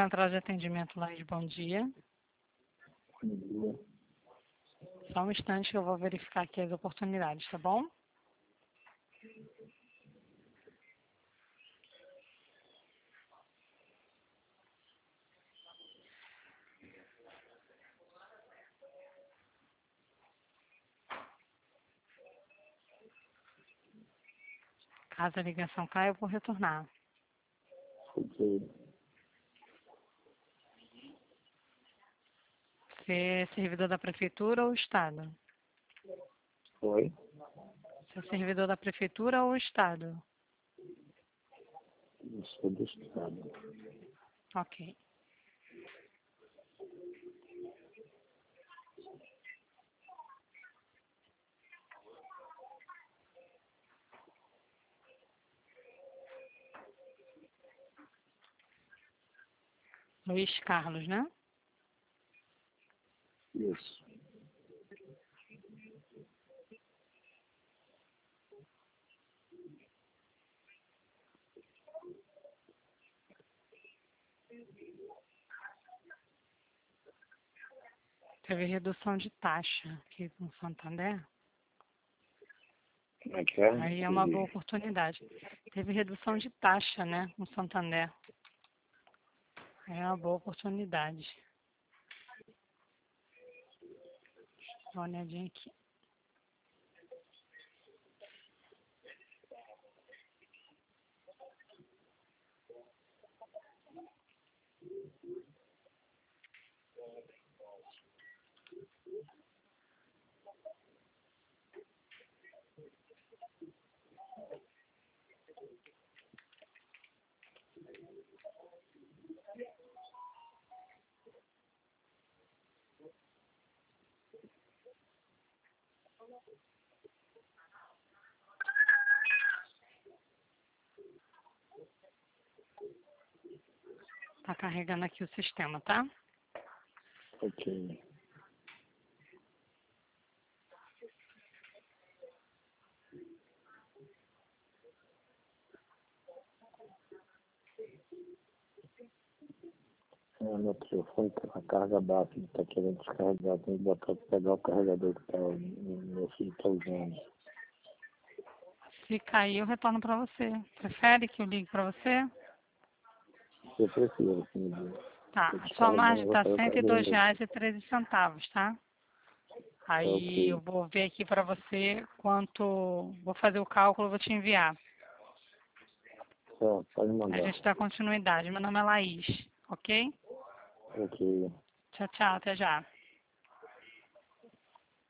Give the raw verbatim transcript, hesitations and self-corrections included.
Central de Atendimento Laís, bom dia. Bom dia. Só um instante que eu vou verificar aqui as oportunidades, tá bom? Caso a ligação caia, eu vou retornar. Ok. Você é servidor da Prefeitura ou Estado? Oi? Você é servidor da Prefeitura ou Estado? Eu sou do Estado. Ok. Luiz Carlos, né? Isso. Teve redução de taxa aqui no Santander. Como é que é? Aí é uma boa oportunidade. Teve redução de taxa, né, no Santander. Aí é uma boa oportunidade. Dá uma olhadinha aqui. Tá carregando aqui o sistema, tá? Ok. É, meu telefone tá com a carga baixa, ele tá querendo descarregar, tem que botar pra pegar o carregador que tá, meu filho tá usando. Se cair, eu retorno para você. Prefere que eu ligue para você? Eu prefiro, assim, de Tá. tô A sua margem descarregando, vou está pegar o cento e dois carregador. reais e treze centavos, tá? Tá Aí eu ok. vou ver aqui para você quanto... Vou fazer o cálculo e vou te enviar. Só, pode A mandar. gente dá continuidade. Meu nome é Laís, ok? Ok. Tchau, tchau. Até já.